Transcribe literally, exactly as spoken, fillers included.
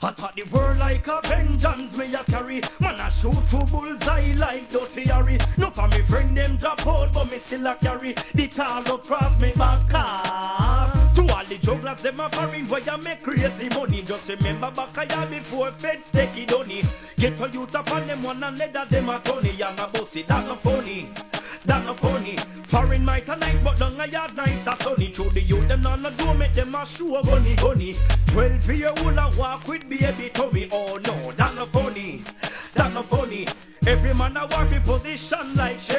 Attack the world like a vengeance me a carry. Man a shoot two bullseye like Dirty Harry. No for me friend them drop out, but me still a carry the tar across me back car. To all the jugglers them a foreign where you make crazy money. Just remember back a year before feds take it on it. Get a youth up on them one and let them a Tony. And a bossy, that no funny, that no funny. Foreign might a nice but down a yard nice a sunny. Through the youth them on the door make them a show bunny bunny. Twelve year old a walk with baby Tommy. Oh no, that no funny, that no funny. Every man a war for position like